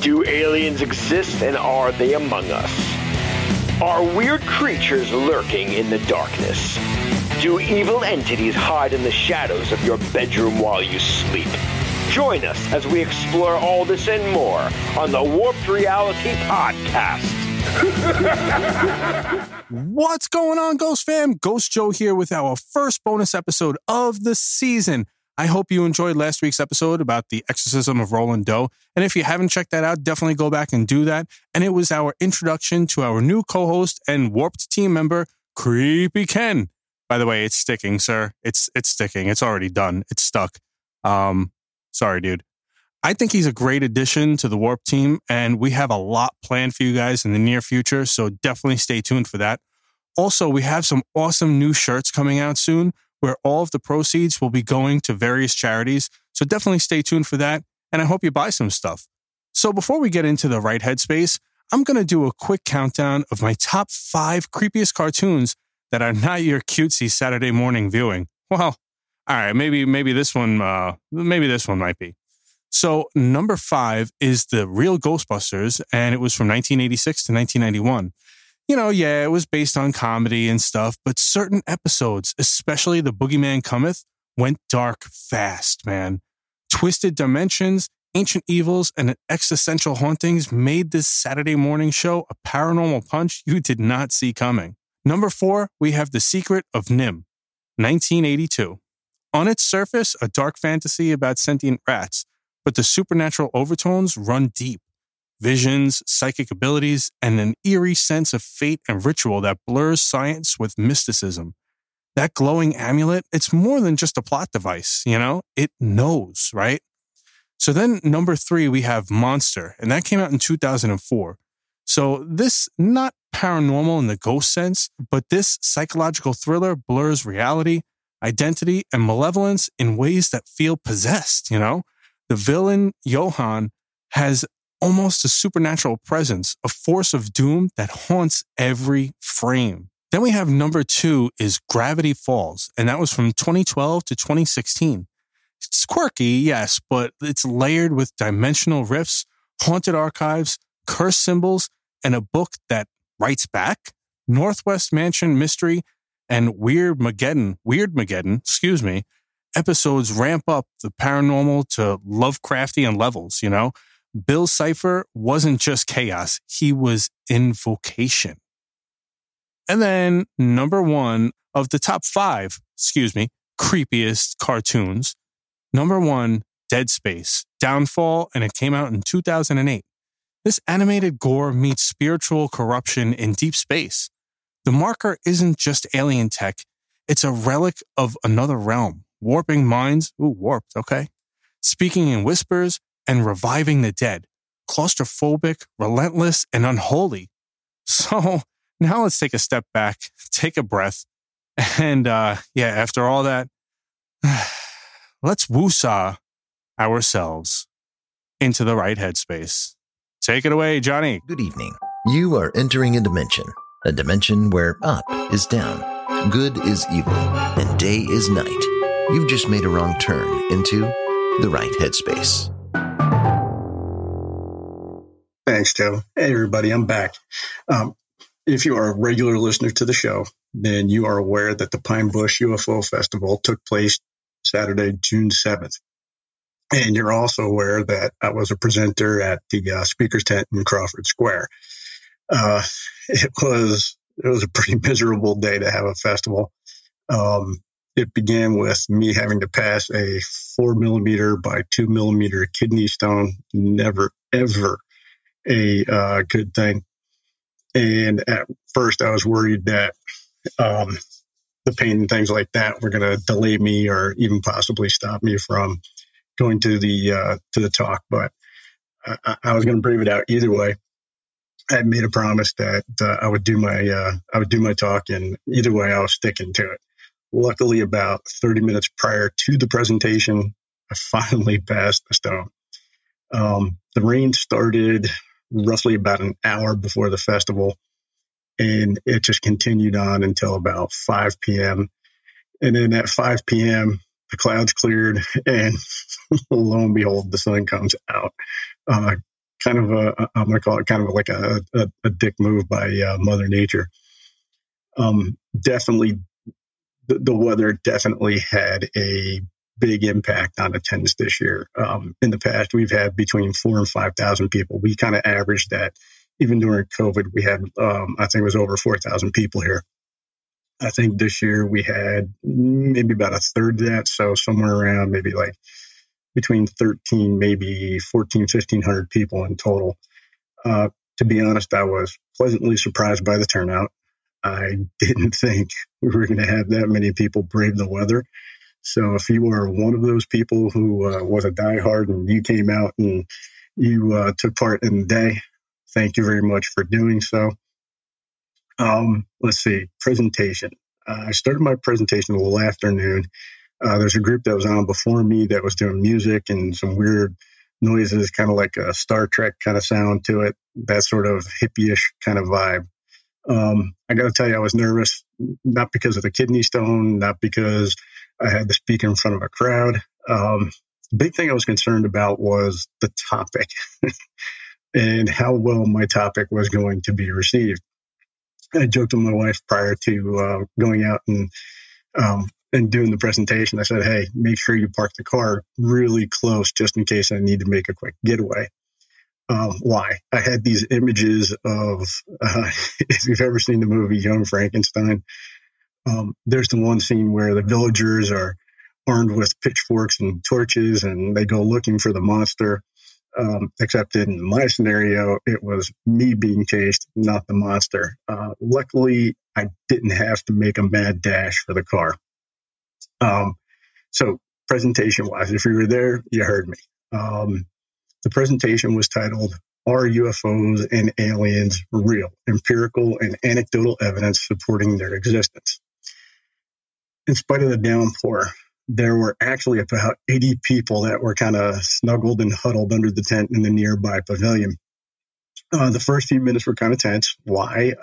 Do aliens exist, and are they among us? Are weird creatures lurking in the darkness? Do evil entities hide in the shadows of your bedroom while you sleep? Join us as we explore all this and more on the Warped Reality Podcast. What's going on, Ghost fam? Ghost Joe here with our first bonus episode of the season. I hope you enjoyed last week's episode about the exorcism of Roland Doe. And if you haven't checked that out, definitely go back and do that. And it was our introduction to our new co-host and Warped team member, Creepy Ken. By the way, it's sticking, sir. It's sticking. It's already done. It's stuck. Sorry, dude. I think he's a great addition to the Warp team, and we have a lot planned for you guys in the near future, so definitely stay tuned for that. Also, we have some awesome new shirts coming out soon, where all of the proceeds will be going to various charities, so definitely stay tuned for that, and I hope you buy some stuff. So before we get into the right headspace, I'm going to do a quick countdown of my top 5 creepiest cartoons that are not your cutesy Saturday morning viewing. Well, all right, maybe this one might be. So number 5 is The Real Ghostbusters, and it was from 1986 to 1991. You know, yeah, it was based on comedy and stuff, but certain episodes, especially The Boogeyman Cometh, went dark fast, man. Twisted dimensions, ancient evils, and existential hauntings made this Saturday morning show a paranormal punch you did not see coming. Number 4, we have The Secret of NIMH, 1982. On its surface, a dark fantasy about sentient rats, but the supernatural overtones run deep. Visions, psychic abilities, and an eerie sense of fate and ritual that blurs science with mysticism. That glowing amulet, it's more than just a plot device, you know? It knows, right? So then number 3, we have Monster, and that came out in 2004. So this, not paranormal in the ghost sense, but this psychological thriller blurs reality, identity, and malevolence in ways that feel possessed, you know? The villain, Johann, has almost a supernatural presence, a force of doom that haunts every frame. Then we have number 2 is Gravity Falls, and that was from 2012 to 2016. It's quirky, yes, but it's layered with dimensional rifts, haunted archives, cursed symbols, and a book that writes back. Northwest Mansion Mystery and Weirdmageddon, episodes ramp up the paranormal to Lovecraftian levels, you know? Bill Cipher wasn't just chaos, he was invocation. And then number 1 of the top 5, creepiest cartoons. Number 1, Dead Space, Downfall, and it came out in 2008. This animated gore meets spiritual corruption in deep space. The marker isn't just alien tech, it's a relic of another realm, warping minds, warped, okay? Speaking in whispers, and reviving the dead, claustrophobic, relentless, and unholy. So now let's take a step back, take a breath, and after all that, let's woosah ourselves into the right headspace. Take it away, Johnny. Good evening. You are entering a dimension where up is down, good is evil, and day is night. You've just made a wrong turn into the right headspace. Thanks, Joe. Hey, everybody, I'm back. If you are a regular listener to the show, then you are aware that the Pine Bush UFO Festival took place Saturday, June 7th. And you're also aware that I was a presenter at the speaker's tent in Crawford Square. It was a pretty miserable day to have a festival. It began with me having to pass a 4mm by 2mm kidney stone. Never, ever a good thing. And at first I was worried that the pain and things like that were going to delay me or even possibly stop me from going to the talk. But I was going to brave it out either way. I had made a promise that I would do my talk, and either way I was sticking to it. Luckily, about 30 minutes prior to the presentation, I finally passed the stone. The rain started roughly about an hour before the festival, and it just continued on until about 5 p.m. And then at 5 p.m., the clouds cleared, and lo and behold, the sun comes out. I'm going to call it kind of like a dick move by Mother Nature. Definitely, the weather definitely had a big impact on attendance this year. In the past, we've had between 4,000 and 5,000 people. We kind of averaged that. Even during COVID, we had, I think it was over 4,000 people here. I think this year we had maybe about a third of that. So somewhere around maybe like between 13, maybe 1,500 people in total. To be honest, I was pleasantly surprised by the turnout. I didn't think we were going to have that many people brave the weather. So if you were one of those people who was a diehard and you came out and you took part in the day, thank you very much for doing so. Let's see, presentation. I started my presentation a little afternoon. There's a group that was on before me that was doing music and some weird noises, kind of like a Star Trek kind of sound to it, that sort of hippie-ish kind of vibe. I got to tell you, I was nervous, not because of the kidney stone, not because I had to speak in front of a crowd. The big thing I was concerned about was the topic and how well my topic was going to be received. I joked with my wife prior to going out and doing the presentation. I said, hey, make sure you park the car really close just in case I need to make a quick getaway. Why? I had these images of, if you've ever seen the movie Young Frankenstein, there's the one scene where the villagers are armed with pitchforks and torches and they go looking for the monster. Except in my scenario, it was me being chased, not the monster. Luckily, I didn't have to make a mad dash for the car. So presentation-wise, if you were there, you heard me. The presentation was titled, Are UFOs and Aliens Real? Empirical and Anecdotal Evidence Supporting Their Existence. In spite of the downpour, there were actually about 80 people that were kind of snuggled and huddled under the tent in the nearby pavilion. The first few minutes were kind of tense. Why?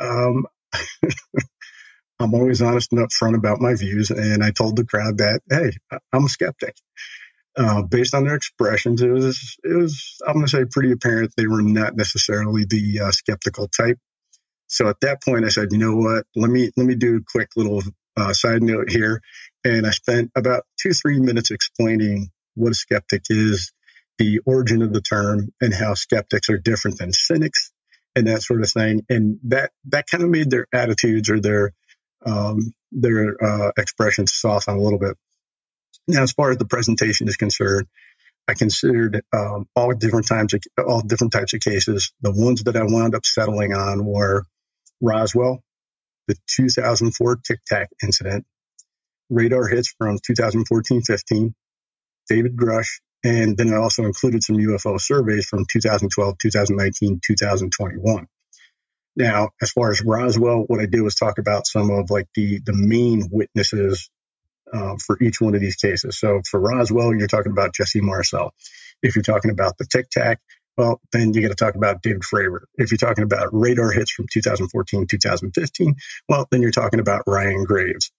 I'm always honest and upfront about my views, and I told the crowd that, hey, I'm a skeptic. Based on their expressions, it was I'm going to say pretty apparent they were not necessarily the skeptical type. So at that point, I said, you know what? Let me do a quick little side note here. And I spent about 2-3 minutes explaining what a skeptic is, the origin of the term, and how skeptics are different than cynics and that sort of thing. And that kind of made their attitudes or their expressions soften a little bit. Now, as far as the presentation is concerned, I considered all different types of cases. The ones that I wound up settling on were Roswell, the 2004 Tic Tac incident, radar hits from 2014-15, David Grush, and then I also included some UFO surveys from 2012, 2019, 2021. Now, as far as Roswell, what I did was talk about some of like the main witnesses for each one of these cases. So for Roswell, you're talking about Jesse Marcel. If you're talking about the Tic Tac, well, then you got to talk about David Fravor. If you're talking about radar hits from 2014, 2015, well, then you're talking about Ryan Graves.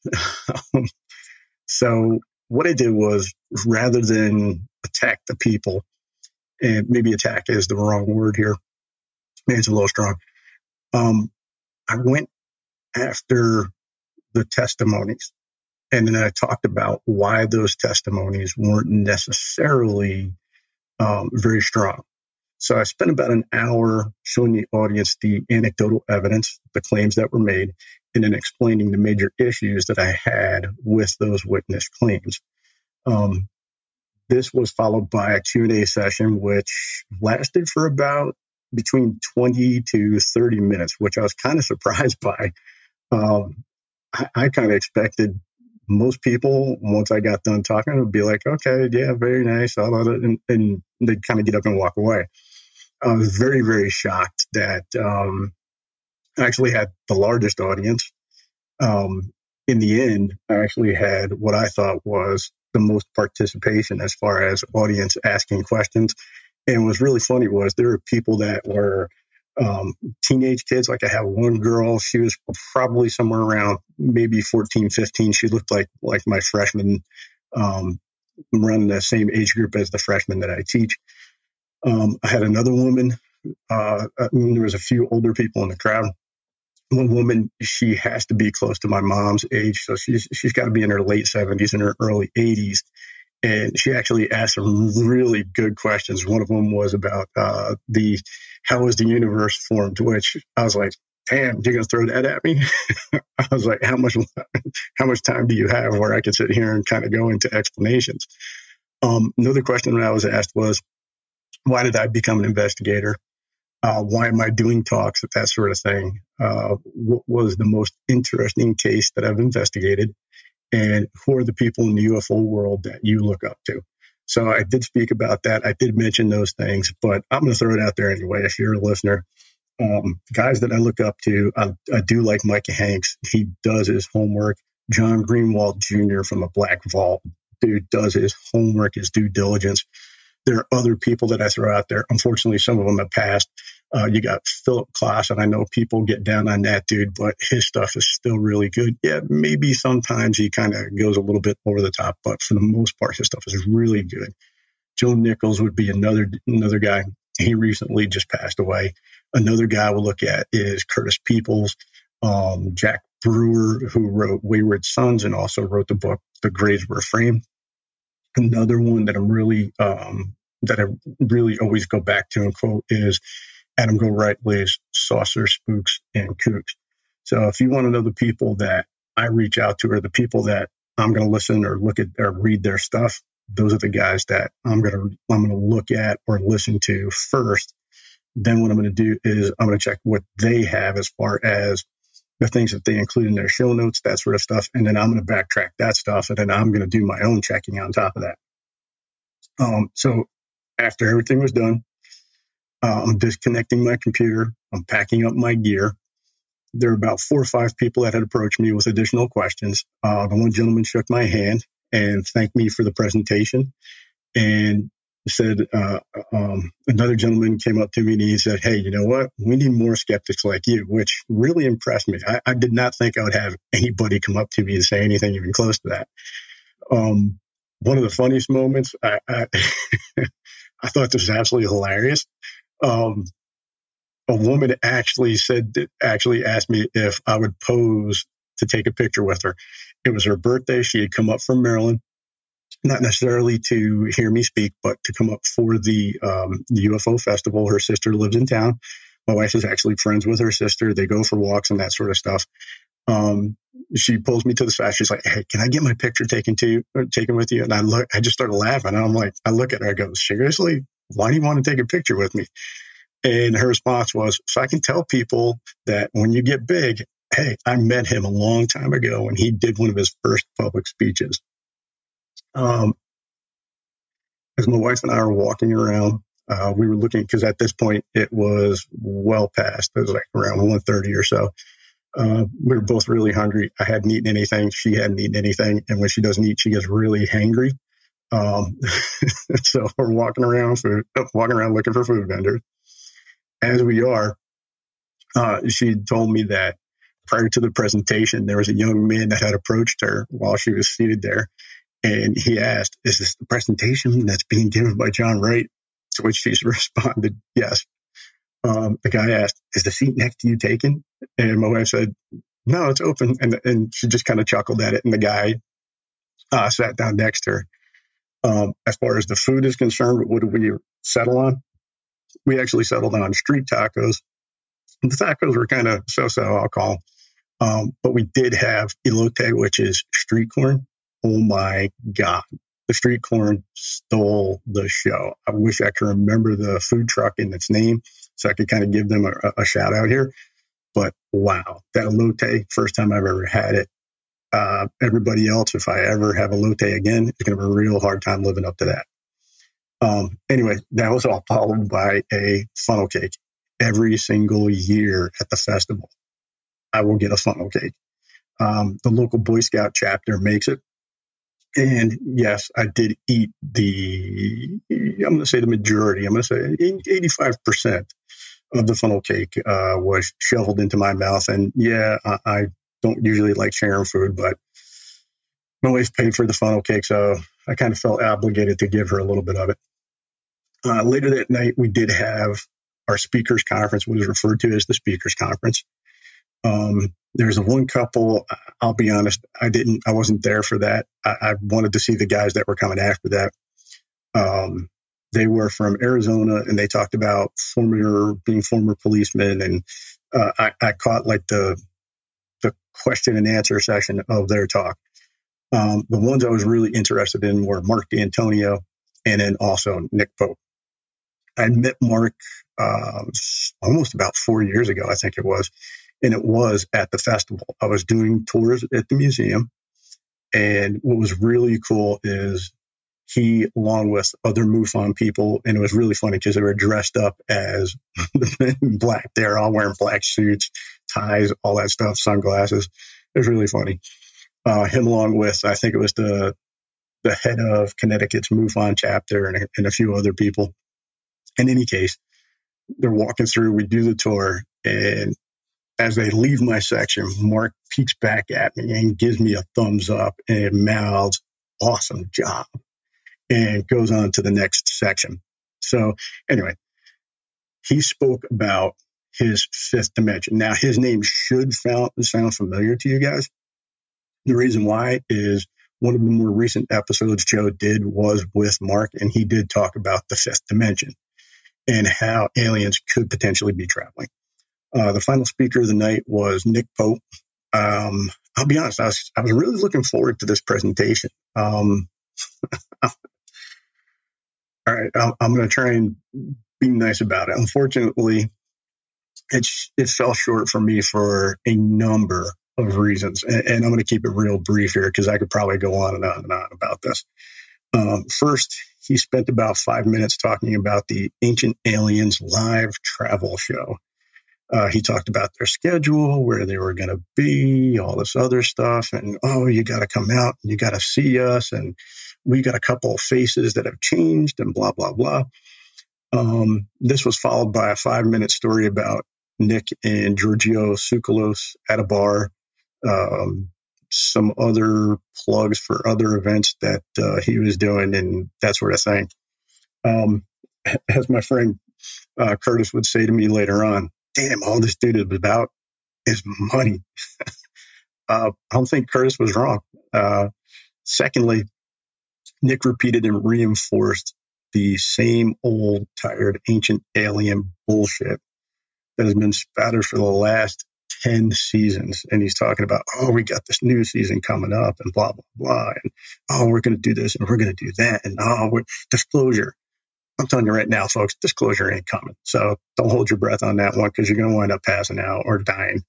So what I did was, rather than attack the people, and maybe attack is the wrong word here, maybe it's a little strong, I went after the testimonies. And then I talked about why those testimonies weren't necessarily very strong. So I spent about an hour showing the audience the anecdotal evidence, the claims that were made, and then explaining the major issues that I had with those witness claims. This was followed by a Q&A session, which lasted for about between 20 to 30 minutes, which I was kind of surprised by. I kind of expected most people, once I got done talking, would be like, okay, yeah, very nice, and they'd kind of get up and walk away. I was very, very shocked that I actually had the largest audience. In the end, I actually had what I thought was the most participation as far as audience asking questions. And what's really funny was there were people that were teenage kids. Like I have one girl, she was probably somewhere around maybe 14, 15. She looked like my freshman, running the same age group as the freshman that I teach. I had another woman There was a few older people in the crowd. One woman, she has to be close to my mom's age, so she's got to be in her late 70s and her early 80s. And she actually asked some really good questions. One of them was about how was the universe formed, which I was like, damn, you're going to throw that at me? I was like, how much time do you have where I can sit here and kind of go into explanations? Another question that I was asked was, why did I become an investigator? Why am I doing talks, that sort of thing? What was the most interesting case that I've investigated? And who are the people in the UFO world that you look up to? So I did speak about that. I did mention those things, but I'm going to throw it out there anyway. If you're a listener, guys that I look up to, I do like Micah Hanks. He does his homework. John Greenwald Jr. from a Black Vault, dude does his homework, his due diligence. There are other people that I throw out there. Unfortunately, some of them have passed. You got Philip Klass, and I know people get down on that dude, but his stuff is still really good. Yeah, maybe sometimes he kind of goes a little bit over the top, but for the most part, his stuff is really good. Joe Nichols would be another guy. He recently just passed away. Another guy we'll look at is Curtis Peoples, Jack Brewer, who wrote Wayward Sons and also wrote the book The Graves Were Framed. Another one that I really always go back to and quote is Adam Gorightly's Saucer, Spooks, and Kooks. So if you want to know the people that I reach out to or the people that I'm going to listen or look at or read their stuff, those are the guys that I'm going to look at or listen to first. Then what I'm going to do is I'm going to check what they have as far as the things that they include in their show notes, that sort of stuff. And then I'm going to backtrack that stuff. And then I'm going to do my own checking on top of that. So after everything was done, I'm disconnecting my computer. I'm packing up my gear. There were about 4 or 5 people that had approached me with additional questions. The one gentleman shook my hand and thanked me for the presentation and said, another gentleman came up to me and he said, hey, you know what? We need more skeptics like you, which really impressed me. I did not think I would have anybody come up to me and say anything even close to that. One of the funniest moments, I thought this was absolutely hilarious. A woman actually asked me if I would pose to take a picture with her. It was her birthday. She had come up from Maryland, not necessarily to hear me speak, but to come up for the UFO festival. Her sister lives in town. My wife is actually friends with her sister. They go for walks and that sort of stuff. She pulls me to the side. She's like, hey, can I get my picture taken with you? And I just started laughing. And I'm like, I look at her, I go, seriously? Why do you want to take a picture with me? And her response was, so I can tell people that when you get big, hey, I met him a long time ago when he did one of his first public speeches. As my wife and I were walking around, we were looking, because at this point it was well past, it was like around 1:30 or so. We were both really hungry. I hadn't eaten anything. She hadn't eaten anything. And when she doesn't eat, she gets really hangry. So we're walking around looking for food vendors. As we are, she told me that prior to the presentation, there was a young man that had approached her while she was seated there. And he asked, is this the presentation that's being given by John Wright? To which she responded, yes. The guy asked, is the seat next to you taken? And my wife said, no, it's open. And she just kind of chuckled at it. And the guy sat down next to her. As far as the food is concerned, what did we settle on? We actually settled on street tacos. The tacos were kind of so-so, I'll call. But we did have elote, which is street corn. Oh my God. The street corn stole the show. I wish I could remember the food truck and its name so I could kind of give them a shout out here. But wow, that elote, first time I've ever had it. Everybody else, if I ever have elote again, it's going to be a real hard time living up to that. Anyway, that was all followed by a funnel cake. Every single year at the festival, I will get a funnel cake. The local Boy Scout chapter makes it. And yes, I did eat I'm going to say the majority. I'm going to say 85% of the funnel cake was shoveled into my mouth. And yeah, I don't usually like sharing food, but my wife paid for the funnel cake, so I kind of felt obligated to give her a little bit of it. Later that night, we did have our speakers conference was referred to as the speakers conference. There's a one couple, I'll be honest, I wasn't there for that. I wanted to see the guys that were coming after that. They were from Arizona, and they talked about being former policemen. And I caught like the question and answer session of their talk. The ones I was really interested in were Mark D'Antonio and then also Nick Pope. I met Mark almost about 4 years ago, I think it was. And it was at the festival. I was doing tours at the museum. And what was really cool is he, along with other MUFON people, and it was really funny because they were dressed up as the men in black. They're all wearing black suits, ties, all that stuff, sunglasses. It was really funny. Him along with, I think it was the head of Connecticut's MUFON chapter and a few other people. In any case, they're walking through, we do the tour, and as they leave my section, Mark peeks back at me and gives me a thumbs up and mouths, "Awesome job," and goes on to the next section. So anyway, he spoke about his fifth dimension. Now, his name should sound familiar to you guys. The reason why is one of the more recent episodes Joe did was with Mark, and he did talk about the fifth dimension and how aliens could potentially be traveling. The final speaker of the night was Nick Pope. I'll be honest, I was really looking forward to this presentation. All right, I'm going to try and be nice about it. Unfortunately, it fell short for me for a number of reasons, and I'm going to keep it real brief here because I could probably go on and on and on about this. First, he spent about 5 minutes talking about the Ancient Aliens live travel show. He talked about their schedule, where they were going to be, all this other stuff. And, you got to come out, you got to see us. And we got a couple of faces that have changed and blah, blah, blah. This was followed by a 5-minute story about Nick and Giorgio Tsoukalos at a bar. Some other plugs for other events that he was doing and that sort of thing. As my friend Curtis would say to me later on, damn, all this dude is about is money. I don't think Curtis was wrong. Secondly, Nick repeated and reinforced the same old, tired, ancient alien bullshit that has been spattered for the last 10 seasons. And he's talking about, we got this new season coming up and blah, blah, blah. And, we're going to do this and we're going to do that. And, disclosure. I'm telling you right now, folks, disclosure ain't coming. So don't hold your breath on that one because you're going to wind up passing out or dying.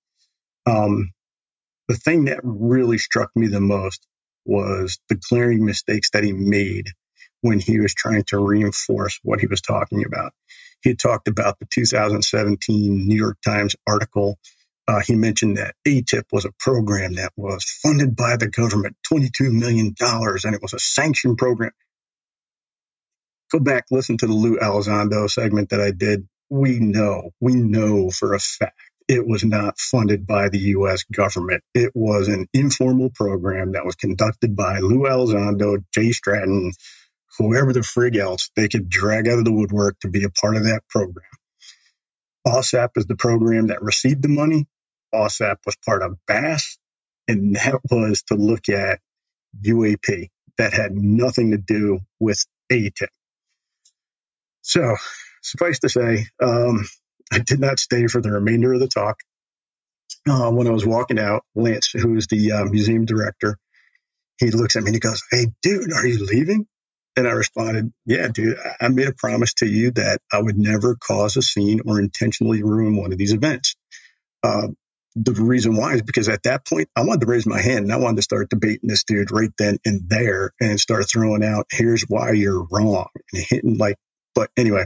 The thing that really struck me the most was the glaring mistakes that he made when he was trying to reinforce what he was talking about. He had talked about the 2017 New York Times article. He mentioned that ATIP was a program that was funded by the government, $22 million, and it was a sanctioned program. Go back, listen to the Lou Elizondo segment that I did. We know for a fact it was not funded by the U.S. government. It was an informal program that was conducted by Lou Elizondo, Jay Stratton, whoever the frig else they could drag out of the woodwork to be a part of that program. OSAP is the program that received the money. OSAP was part of BASS, and that was to look at UAP. That had nothing to do with ATIP. So, suffice to say, I did not stay for the remainder of the talk. When I was walking out, Lance, who is the museum director, he looks at me and he goes, "Hey, dude, are you leaving?" And I responded, "Yeah, dude, I made a promise to you that I would never cause a scene or intentionally ruin one of these events." The reason why is because at that point, I wanted to raise my hand and I wanted to start debating this dude right then and there and start throwing out, here's why you're wrong. And hitting but anyway,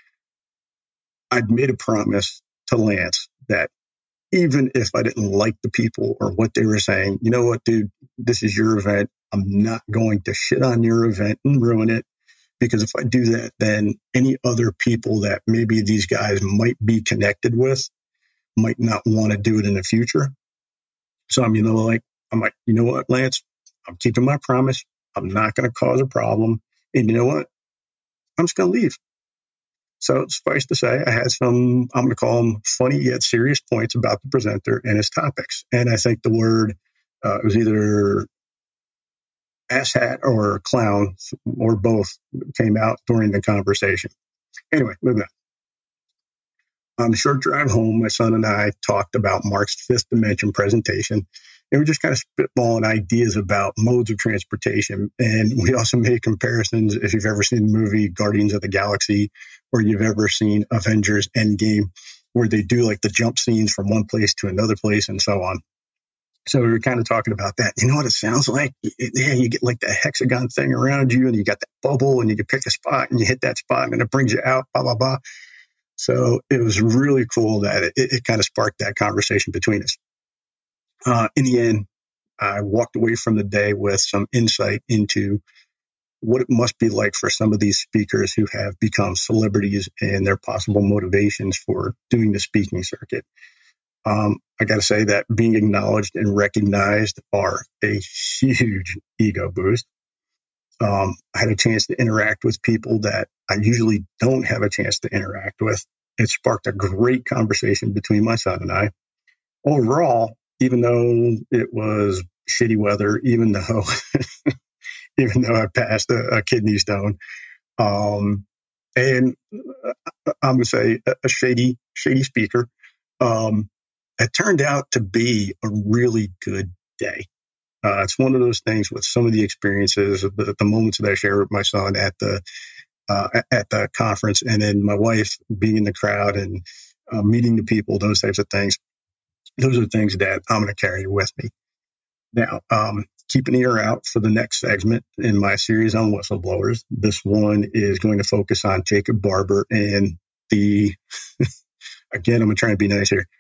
I'd made a promise to Lance that even if I didn't like the people or what they were saying, you know what, dude, this is your event. I'm not going to shit on your event and ruin it, because if I do that, then any other people that maybe these guys might be connected with might not want to do it in the future. So I'm like, you know what, Lance, I'm keeping my promise. I'm not going to cause a problem. And you know what? I'm just going to leave. So suffice to say, I had some, I'm going to call them funny yet serious points about the presenter and his topics. And I think the word it was either asshat or clown or both came out during the conversation. Anyway, moving on. On the short drive home, my son and I talked about Mark's fifth dimension presentation. And we just kind of spitballing ideas about modes of transportation. And we also made comparisons if you've ever seen the movie Guardians of the Galaxy or you've ever seen Avengers Endgame, where they do like the jump scenes from one place to another place and so on. So we were kind of talking about that. You know what it sounds like? Yeah, you get like the hexagon thing around you and you got that bubble and you can pick a spot and you hit that spot and it brings you out, blah, blah, blah. So it was really cool that it kind of sparked that conversation between us. In the end, I walked away from the day with some insight into what it must be like for some of these speakers who have become celebrities and their possible motivations for doing the speaking circuit. I got to say that being acknowledged and recognized are a huge ego boost. I had a chance to interact with people that I usually don't have a chance to interact with. It sparked a great conversation between my son and I. Overall, even though it was shitty weather, even though I passed a kidney stone, and I'm going to say a shady speaker, it turned out to be a really good day. It's one of those things with some of the experiences, the moments that I shared with my son at the conference, and then my wife being in the crowd and meeting the people, those types of things. Those are things that I'm going to carry with me. Now, keep an ear out for the next segment in my series on whistleblowers. This one is going to focus on Jacob Barber and the, again, I'm going to try and be nice here.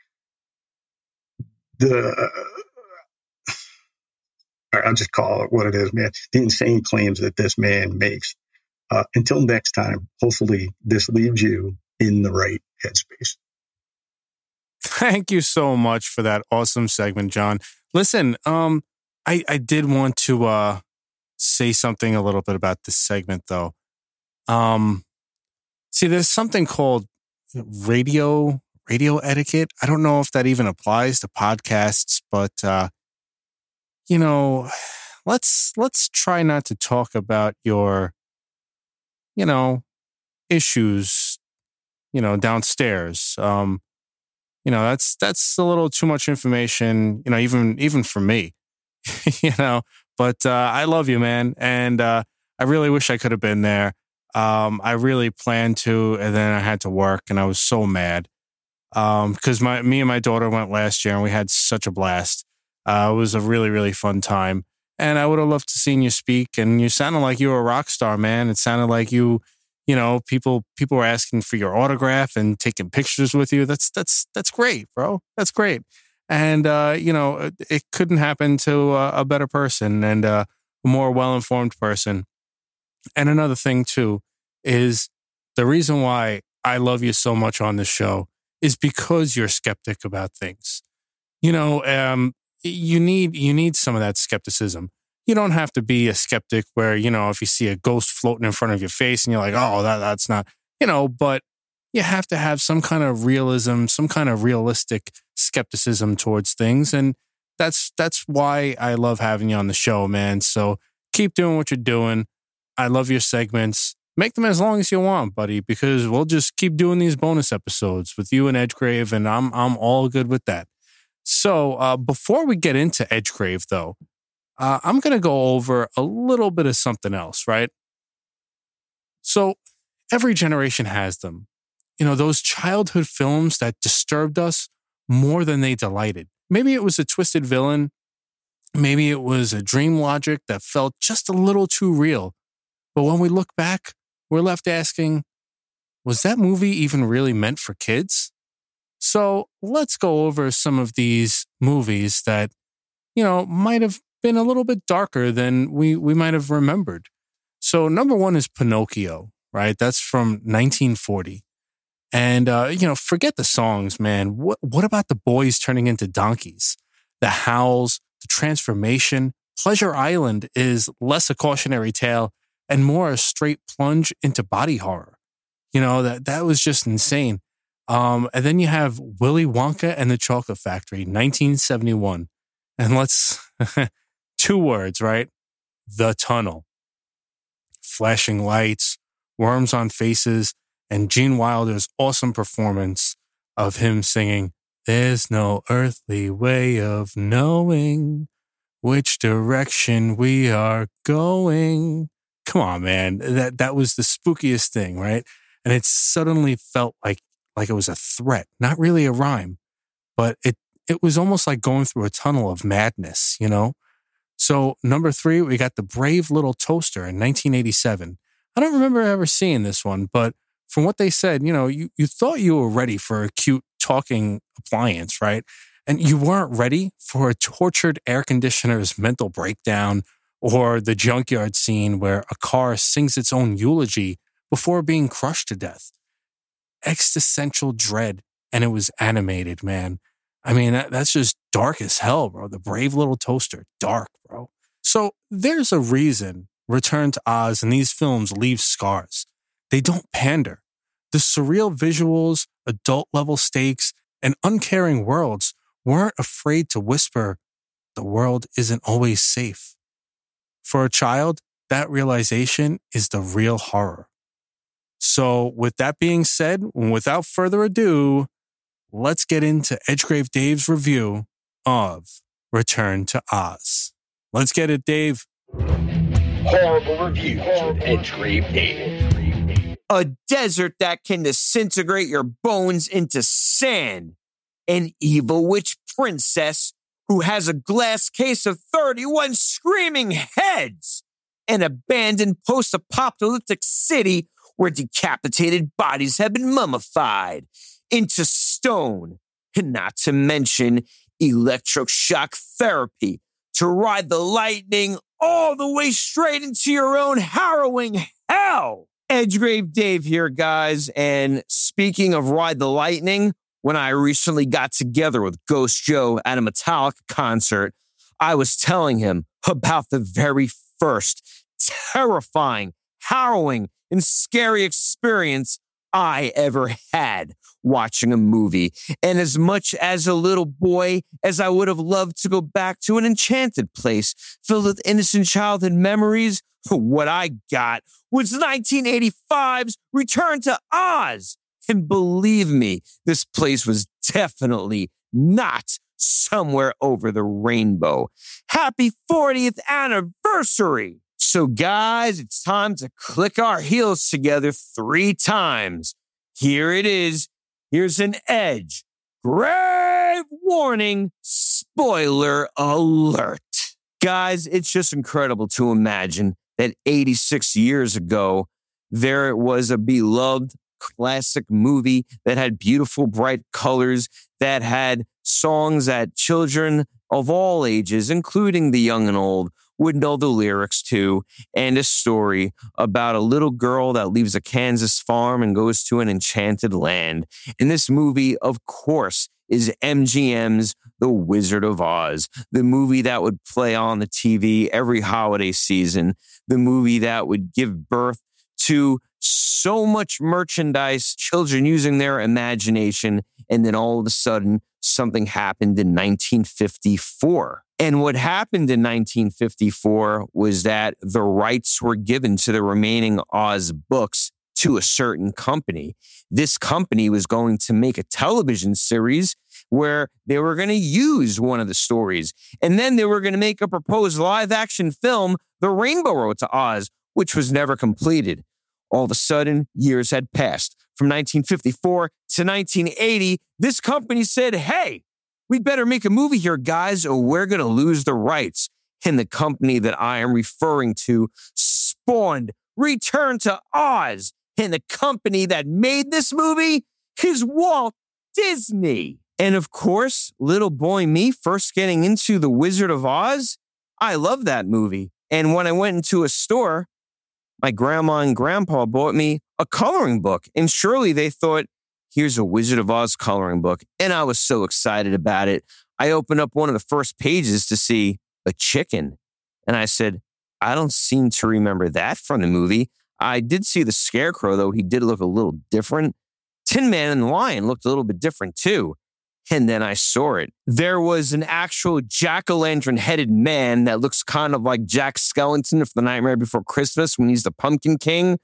I'll just call it what it is, man. The insane claims that this man makes. Until next time, hopefully this leaves you in the right headspace. Thank you so much for that awesome segment, John. Listen, I did want to say something a little bit about this segment, though. See, there's something called radio etiquette. I don't know if that even applies to podcasts, but let's try not to talk about your, issues, downstairs. That's a little too much information, even for me, but I love you, man. And I really wish I could have been there. I really planned to, and then I had to work and I was so mad. Because me and my daughter went last year and we had such a blast. It was a really, really fun time. And I would have loved to seen you speak, and you sounded like you were a rock star, man. It sounded like people were asking for your autograph and taking pictures with you. That's great, bro. That's great. And, it couldn't happen to a better person and a more well-informed person. And another thing too, is the reason why I love you so much on this show is because you're a skeptic about things. You need some of that skepticism. You don't have to be a skeptic where, if you see a ghost floating in front of your face and you're like, oh, that's not, but you have to have some kind of realism, some kind of realistic skepticism towards things. And that's why I love having you on the show, man. So keep doing what you're doing. I love your segments. Make them as long as you want, buddy, because we'll just keep doing these bonus episodes with you and Edgegrave, and I'm all good with that. So before we get into Edgegrave, though, I'm going to go over a little bit of something else, right? So every generation has them. Those childhood films that disturbed us more than they delighted. Maybe it was a twisted villain. Maybe it was a dream logic that felt just a little too real. But when we look back, we're left asking, was that movie even really meant for kids? So let's go over some of these movies that, might have been a little bit darker than we might have remembered. So number one is Pinocchio, right? That's from 1940. And, forget the songs, man. What about the boys turning into donkeys? The howls, the transformation. Pleasure Island is less a cautionary tale and more a straight plunge into body horror. You know, that was just insane. And then you have Willy Wonka and the Chocolate Factory, 1971. And let's, 2 words, right? The Tunnel. Flashing lights, worms on faces, and Gene Wilder's awesome performance of him singing, "There's no earthly way of knowing which direction we are going." Come on, man. That was the spookiest thing, right? And it suddenly felt like it was a threat, not really a rhyme, but it was almost like going through a tunnel of madness, you know? So number 3, we got The Brave Little Toaster in 1987. I don't remember ever seeing this one, but from what they said, you know, you thought you were ready for a cute talking appliance, right? And you weren't ready for a tortured air conditioner's mental breakdown or the junkyard scene where a car sings its own eulogy before being crushed to death. Existential dread, and it was animated, man. I mean, that's just dark as hell, bro. The Brave Little Toaster, dark, bro. So there's a reason Return to Oz and these films leave scars. They don't pander. The surreal visuals, adult-level stakes, and uncaring worlds weren't afraid to whisper, the world isn't always safe. For a child, that realization is the real horror. So with that being said, without further ado, let's get into Edgegrave Dave's review of Return to Oz. Let's get it, Dave. Horrible reviews with Edgegrave Dave. A desert that can disintegrate your bones into sand. An evil witch princess who has a glass case of 31 screaming heads. An abandoned post-apocalyptic city where decapitated bodies have been mummified into stone. And not to mention electroshock therapy to ride the lightning all the way straight into your own harrowing hell. Edgegrave Dave here, guys. And speaking of Ride the Lightning, when I recently got together with Ghost Joe at a Metallica concert, I was telling him about the very first terrifying, harrowing, and scary experience I ever had watching a movie. And as much as a little boy as I would have loved to go back to an enchanted place filled with innocent childhood memories, what I got was 1985's Return to Oz. And believe me, this place was definitely not somewhere over the rainbow. Happy 40th anniversary! So guys, it's time to click our heels together 3 times. Here it is. Here's an Edge grave warning, spoiler alert. Guys, it's just incredible to imagine that 86 years ago, there was a beloved classic movie that had beautiful, bright colors, that had songs that children of all ages, including the young and old, would know the lyrics to, and a story about a little girl that leaves a Kansas farm and goes to an enchanted land. And this movie, of course, is MGM's The Wizard of Oz, the movie that would play on the TV every holiday season, the movie that would give birth to so much merchandise, children using their imagination, and then all of a sudden, something happened in 1954. And what happened in 1954 was that the rights were given to the remaining Oz books to a certain company. This company was going to make a television series where they were going to use one of the stories. And then they were going to make a proposed live-action film, The Rainbow Road to Oz, which was never completed. All of a sudden, years had passed. From 1954 to 1980, this company said, hey, we'd better make a movie here, guys, or we're going to lose the rights. And the company that I am referring to spawned Return to Oz. And the company that made this movie is Walt Disney. And of course, little boy me first getting into The Wizard of Oz, I love that movie. And when I went into a store, my grandma and grandpa bought me a coloring book. And surely they thought, here's a Wizard of Oz coloring book. And I was so excited about it. I opened up one of the first pages to see a chicken. And I said, I don't seem to remember that from the movie. I did see the Scarecrow, though. He did look a little different. Tin Man and the Lion looked a little bit different, too. And then I saw it. There was an actual jack-o'-lantern-headed man that looks kind of like Jack Skellington from The Nightmare Before Christmas when he's the Pumpkin King.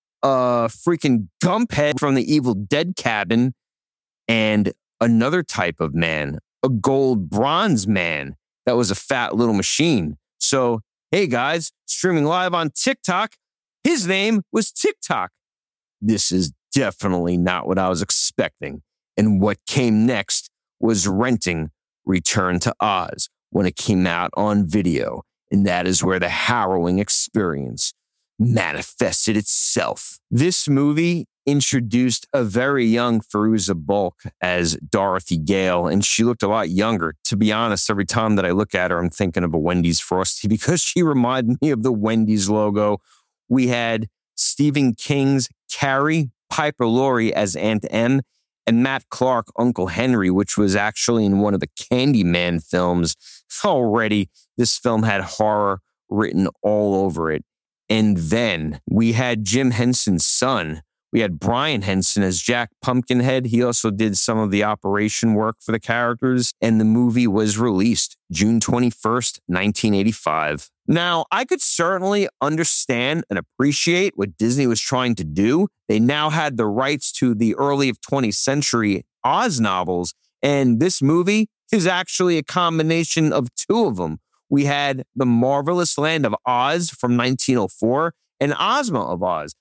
Freaking Gumphead from the Evil Dead cabin. And another type of man, a gold bronze man that was a fat little machine. So, hey guys, streaming live on TikTok. His name was TikTok. This is definitely not what I was expecting. And what came next was renting Return to Oz when it came out on video. And that is where the harrowing experience manifested itself. This movie introduced a very young Fairuza Balk as Dorothy Gale, and she looked a lot younger. To be honest, every time that I look at her, I'm thinking of a Wendy's Frosty because she reminded me of the Wendy's logo. We had Stephen King's Carrie, Piper Laurie as Aunt Em, and Matt Clark, Uncle Henry, which was actually in one of the Candyman films. Already, this film had horror written all over it. And then we had Jim Henson's son. We had Brian Henson as Jack Pumpkinhead. He also did some of the operation work for the characters. And the movie was released June 21st, 1985. Now, I could certainly understand and appreciate what Disney was trying to do. They now had the rights to the early 20th century Oz novels. And this movie is actually a combination of two of them. We had The Marvelous Land of Oz from 1904 and Ozma of Oz,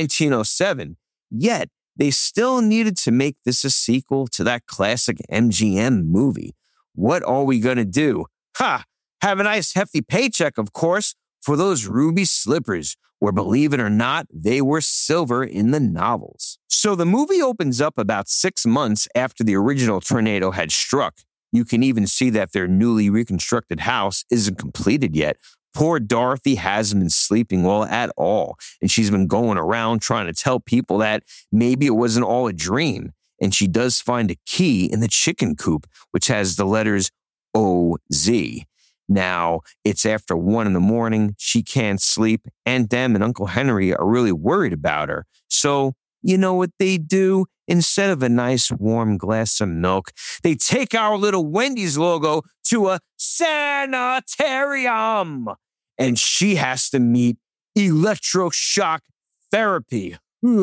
1907. Yet, they still needed to make this a sequel to that classic MGM movie. What are we going to do? Have a nice hefty paycheck, of course, for those ruby slippers, where, believe it or not, they were silver in the novels. So the movie opens up about 6 months after the original tornado had struck. You can even see that their newly reconstructed house isn't completed yet. Poor Dorothy hasn't been sleeping well at all, and she's been going around trying to tell people that maybe it wasn't all a dream. And she does find a key in the chicken coop, which has the letters OZ. Now, it's after 1 a.m. She can't sleep. Aunt Em and Uncle Henry are really worried about her. So, you know what they do? Instead of a nice warm glass of milk, they take our little Wendy's logo to a sanitarium. And she has to meet electroshock therapy.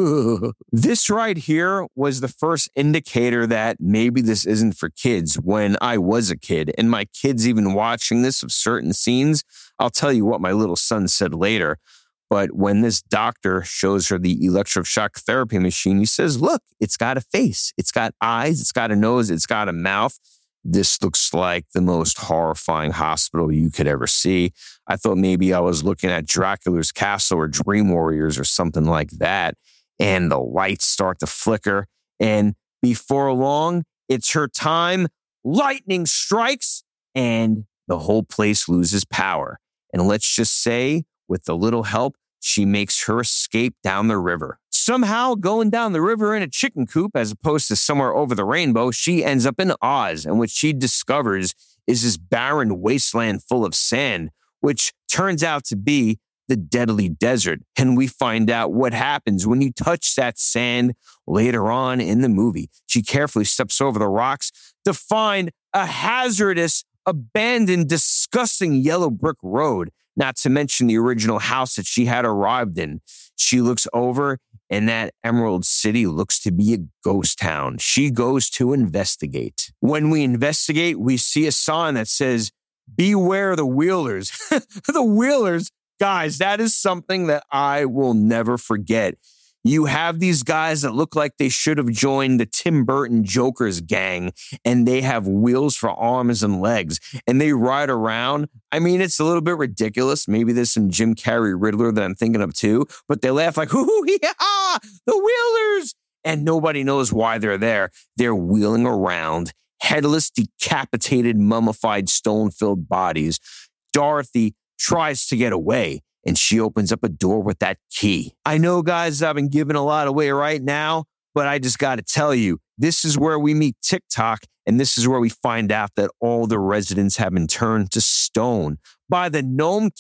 This right here was the first indicator that maybe this isn't for kids when I was a kid. And my kids even watching this of certain scenes, I'll tell you what my little son said later. But when this doctor shows her the electroshock therapy machine, he says, look, it's got a face, it's got eyes, it's got a nose, it's got a mouth. This looks like the most horrifying hospital you could ever see. I thought maybe I was looking at Dracula's Castle or Dream Warriors or something like that. And the lights start to flicker. And before long, it's her time. Lightning strikes and the whole place loses power. And let's just say, with a little help, she makes her escape down the river. Somehow, going down the river in a chicken coop as opposed to somewhere over the rainbow, she ends up in Oz. And what she discovers is this barren wasteland full of sand, which turns out to be the Deadly Desert. And we find out what happens when you touch that sand later on in the movie. She carefully steps over the rocks to find a hazardous, abandoned, disgusting yellow brick road. Not to mention the original house that she had arrived in. She looks over and that Emerald City looks to be a ghost town. She goes to investigate. When we investigate, we see a sign that says, beware the Wheelers. The Wheelers, guys, that is something that I will never forget. You have these guys that look like they should have joined the Tim Burton Joker's gang, and they have wheels for arms and legs, and they ride around. I mean, it's a little bit ridiculous. Maybe there's some Jim Carrey Riddler that I'm thinking of too, but they laugh like, hoo-hoo-hee-ha, the Wheelers! And nobody knows why they're there. They're wheeling around, headless, decapitated, mummified, stone-filled bodies. Dorothy tries to get away, and she opens up a door with that key. I know, guys, I've been giving a lot away right now, but I just got to tell you, this is where we meet TikTok, and this is where we find out that all the residents have been turned to stone by the Gnome King.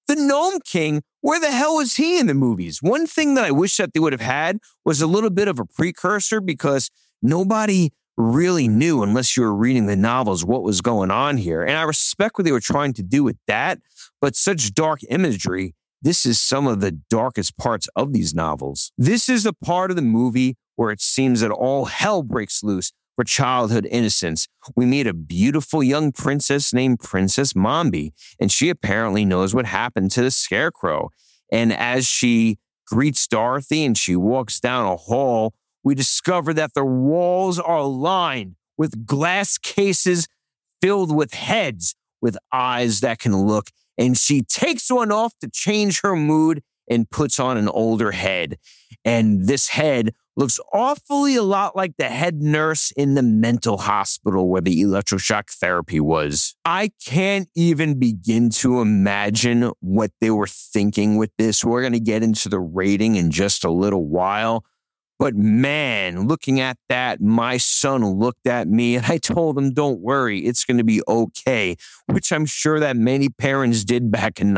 The Gnome King, where the hell was he in the movies? One thing that I wish that they would have had was a little bit of a precursor, because nobody really knew, unless you were reading the novels, what was going on here. And I respect what they were trying to do with that, but such dark imagery, this is some of the darkest parts of these novels. This is the part of the movie where it seems that all hell breaks loose for childhood innocence. We meet a beautiful young princess named Princess Mombi, and she apparently knows what happened to the Scarecrow. And as she greets Dorothy and she walks down a hall, we discover that the walls are lined with glass cases filled with heads with eyes that can look. And she takes one off to change her mood and puts on an older head. And this head looks awfully a lot like the head nurse in the mental hospital where the electroshock therapy was. I can't even begin to imagine what they were thinking with this. We're going to get into the rating in just a little while. But man, looking at that, my son looked at me and I told him, don't worry, it's going to be okay, which I'm sure that many parents did back in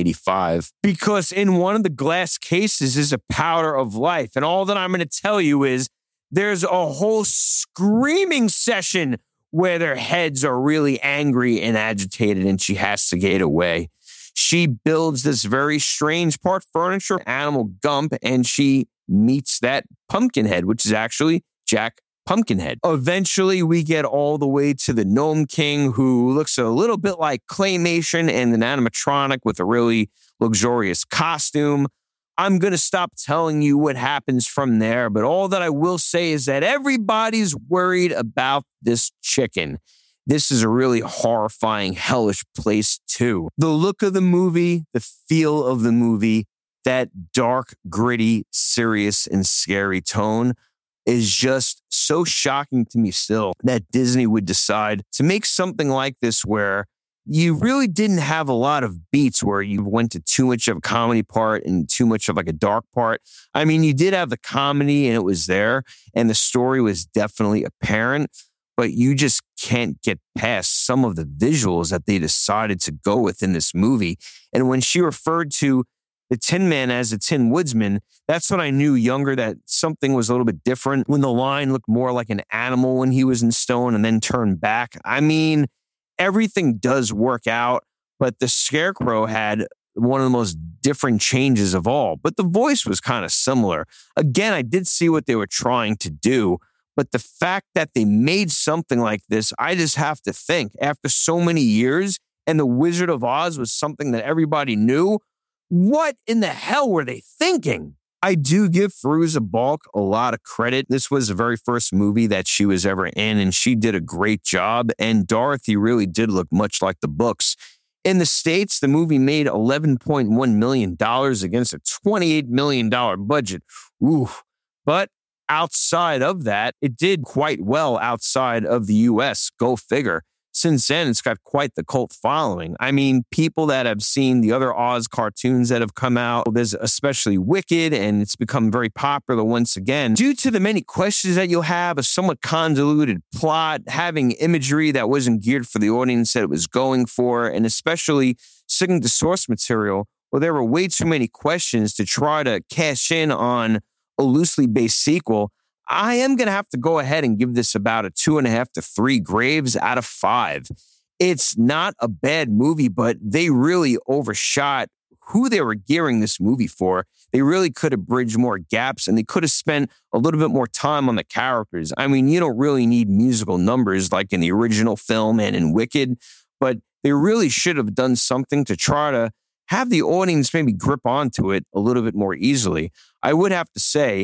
1985. Because in one of the glass cases is a powder of life. And all that I'm going to tell you is there's a whole screaming session where their heads are really angry and agitated and she has to get away. She builds this very strange part furniture, Animal Gump, and she meets that Pumpkinhead, which is actually Jack Pumpkinhead. Eventually, we get all the way to the Gnome King, who looks a little bit like claymation and an animatronic with a really luxurious costume. I'm going to stop telling you what happens from there, but all that I will say is that everybody's worried about this chicken. This is a really horrifying, hellish place, too. The look of the movie, the feel of the movie, that dark, gritty, serious, and scary tone is just so shocking to me still that Disney would decide to make something like this where you really didn't have a lot of beats where you went to too much of a comedy part and too much of like a dark part. I mean, you did have the comedy and it was there and the story was definitely apparent, but you just can't get past some of the visuals that they decided to go with in this movie. And when she referred to the Tin Man as a Tin Woodsman, that's when I knew younger that something was a little bit different. When the line looked more like an animal when he was in stone and then turned back. I mean, everything does work out, but the Scarecrow had one of the most different changes of all. But the voice was kind of similar. Again, I did see what they were trying to do, but the fact that they made something like this, I just have to think, after so many years, and the Wizard of Oz was something that everybody knew, what in the hell were they thinking? I do give Fairuza Balk a lot of credit. This was the very first movie that she was ever in, and she did a great job. And Dorothy really did look much like the books. In the States, the movie made $11.1 million against a $28 million budget. Ooh. But outside of that, it did quite well outside of the U.S. Go figure. Since then, it's got quite the cult following. I mean, people that have seen the other Oz cartoons that have come out, there's especially Wicked, and it's become very popular once again. Due to the many questions that you'll have, a somewhat convoluted plot, having imagery that wasn't geared for the audience that it was going for, and especially sticking to source material, well, there were way too many questions to try to cash in on a loosely based sequel. I am going to have to go ahead and give this about a 2.5 to 3 graves out of 5. It's not a bad movie, but they really overshot who they were gearing this movie for. They really could have bridged more gaps and they could have spent a little bit more time on the characters. I mean, you don't really need musical numbers like in the original film and in Wicked, but they really should have done something to try to have the audience maybe grip onto it a little bit more easily. I would have to say,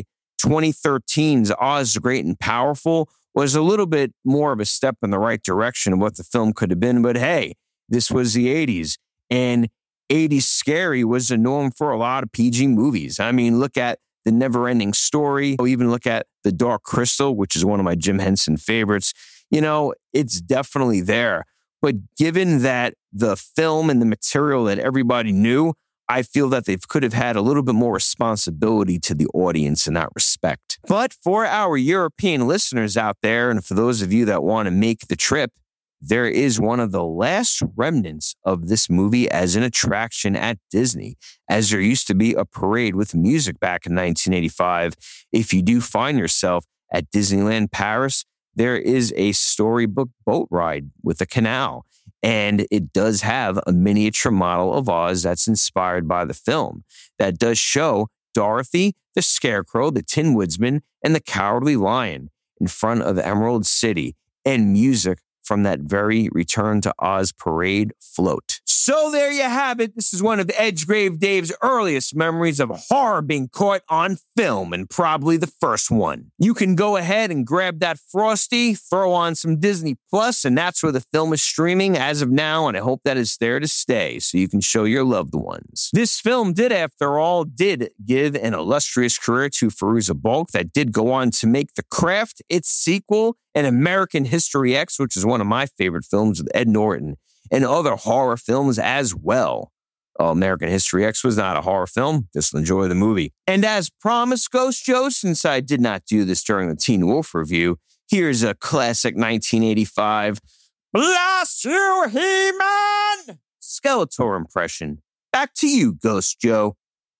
2013's Oz the Great and Powerful was a little bit more of a step in the right direction of what the film could have been. But hey, this was the 80s, and 80s scary was the norm for a lot of PG movies. I mean, look at The Never-Ending Story, or even look at The Dark Crystal, which is one of my Jim Henson favorites. You know, it's definitely there. But given that the film and the material that everybody knew, I feel that they could have had a little bit more responsibility to the audience in that respect. But for our European listeners out there, and for those of you that want to make the trip, there is one of the last remnants of this movie as an attraction at Disney, as there used to be a parade with music back in 1985. If you do find yourself at Disneyland Paris, there is a storybook boat ride with a canal, and it does have a miniature model of Oz that's inspired by the film that does show Dorothy, the Scarecrow, the Tin Woodsman, and the Cowardly Lion in front of Emerald City, and music from that very Return to Oz parade float. So there you have it. This is one of Edgegrave Dave's earliest memories of horror being caught on film, and probably the first one. You can go ahead and grab that Frosty, throw on some Disney Plus, and that's where the film is streaming as of now, and I hope that is there to stay so you can show your loved ones. This film did, after all, give an illustrious career to Fairuza Balk that did go on to make The Craft, its sequel, and American History X, which is one of my favorite films with Ed Norton, and other horror films as well. American History X was not a horror film. Just enjoy the movie. And as promised, Ghost Joe, since I did not do this during the Teen Wolf review, here's a classic 1985 Blast You, He-Man Skeletor impression. Back to you, Ghost Joe.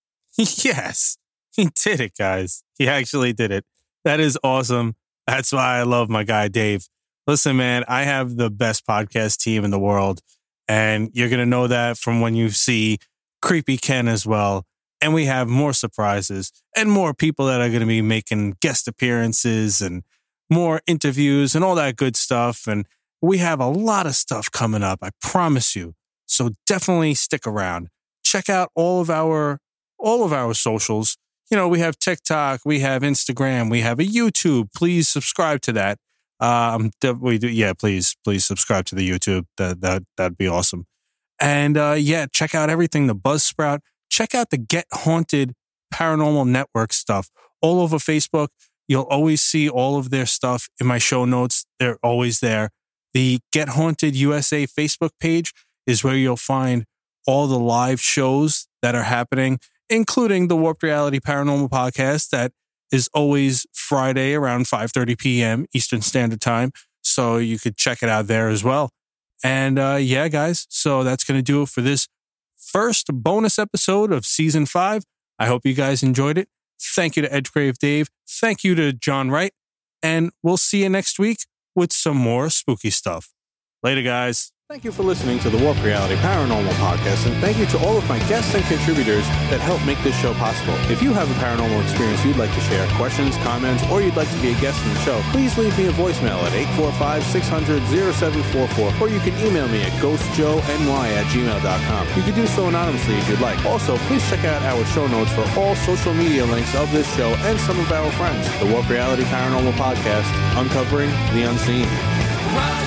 Yes, he did it, guys. He actually did it. That is awesome. That's why I love my guy, Dave. Listen, man, I have the best podcast team in the world, and you're going to know that from when you see Creepy Ken as well. And we have more surprises and more people that are going to be making guest appearances and more interviews and all that good stuff. And we have a lot of stuff coming up, I promise you. So definitely stick around. Check out all of our socials. You know, we have TikTok, we have Instagram, we have a YouTube. Please subscribe to that. Please subscribe to the YouTube. That'd be awesome. And check out everything, the Buzzsprout. Check out the Get Haunted Paranormal Network stuff all over Facebook. You'll always see all of their stuff in my show notes. They're always there. The Get Haunted USA Facebook page is where you'll find all the live shows that are happening, including the Warped Reality Paranormal Podcast that is always Friday around 5:30 p.m. Eastern Standard Time. So you could check it out there as well. And guys, so that's going to do it for this first bonus episode of Season 5. I hope you guys enjoyed it. Thank you to Edgegrave Dave. Thank you to John Wright. And we'll see you next week with some more spooky stuff. Later, guys. Thank you for listening to the Warped Reality Paranormal Podcast, and thank you to all of my guests and contributors that help make this show possible. If you have a paranormal experience you'd like to share, questions, comments, or you'd like to be a guest in the show, please leave me a voicemail at 845-600-0744, or you can email me at ghostjoeny@gmail.com. You can do so anonymously if you'd like. Also, please check out our show notes for all social media links of this show and some of our friends. The Warped Reality Paranormal Podcast, uncovering the unseen.